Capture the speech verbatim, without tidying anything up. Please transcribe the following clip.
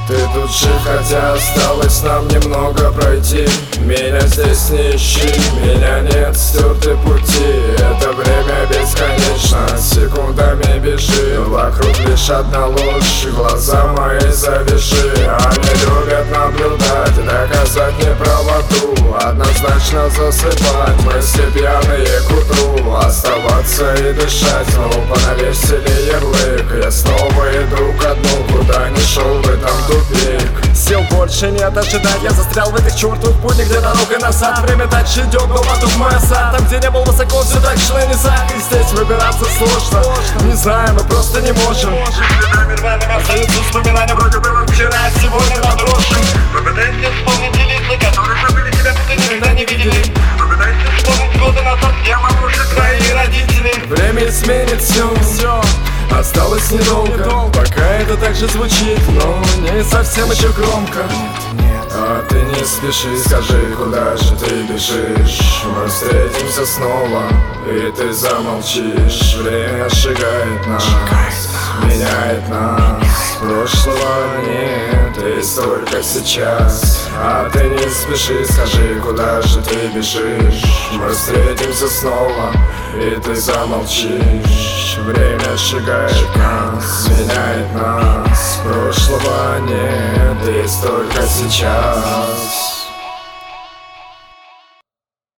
Ты тут же, хотя осталось нам немного пройти. Меня здесь не ищи, меня нет, стерты пути. Это время бесконечно, секундами бежи. Вокруг лишь одна ложь, глаза мои завяжи. Они любят наблюдать, доказать неправоту. Однозначно засыпать, мысли пьяные к утру. Оставаться и дышать, снова навесили ярлык. Я снова иду ко дну, куда ни шел бы там тупик. Сил больше нет ожидать, я застрял в этих чертовых буднях, где дорога назад. Время дальше идет, но вокруг мой осад. Там, где не был высоко, все так шло низко. И здесь выбираться сложно, не знаю, мы просто не можем. Следами рваными остаются вспоминания, вроде было вчера, а сегодня надрожим. Попытайся вспомнить те лица, которые забыли тебя, будто никогда не видели. Попытайся вспомнить годы назад, где малыши твои родители. Время изменит все, все. Осталось недолго, пока это так же звучит, но не совсем еще громко. А ты не спеши, скажи, куда же ты бежишь? Мы встретимся снова, и ты замолчишь. Время сжигает нас, меняет нас. Прошлого нет, и только сейчас. А ты не спеши, скажи, куда же ты бежишь? Мы встретимся снова, и ты замолчишь. Время сжигает нас, меняет нас. Прошлого нет, и только сейчас.